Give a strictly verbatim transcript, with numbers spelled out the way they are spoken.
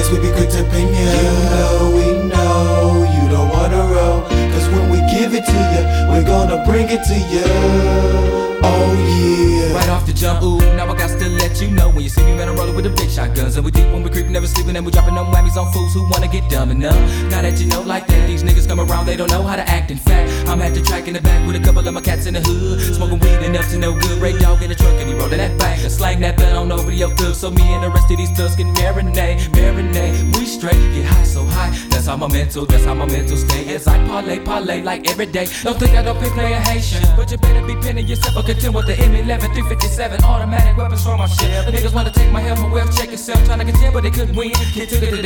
we be quick to pin ya. You know, we know you don't wanna roll, cause when we give it to ya, we're gonna bring it to ya. Oh yeah. Right off the jump, ooh, now I got to let you know. When you see me, man, I'm rolling with the big shotguns. And we deep when we creepin', never sleepin', and we dropping them whammies on fools who wanna get dumb enough. Now that you know like that, these niggas come around, they don't know how to act. In fact, I'm at the track in the back with a couple of my cats in the hood, smoking weed enough to no good. Ray Dog in the truck and he rollin' that banger, slang that bell on over the yoke thug. So me and the rest of these thugs can marinate, marinate. We straight, get high so high. That's how my mental, that's how my mental stay. As I parlay, parlay like every day. Don't think I don't pick playin' Haitian, but you better be pinning yourself or contend with the M eleven three fifty-seven automatic weapons for my shit. The niggas wanna take my helmet, well check yourself, tryna contend but they couldn't win. Kid took it to the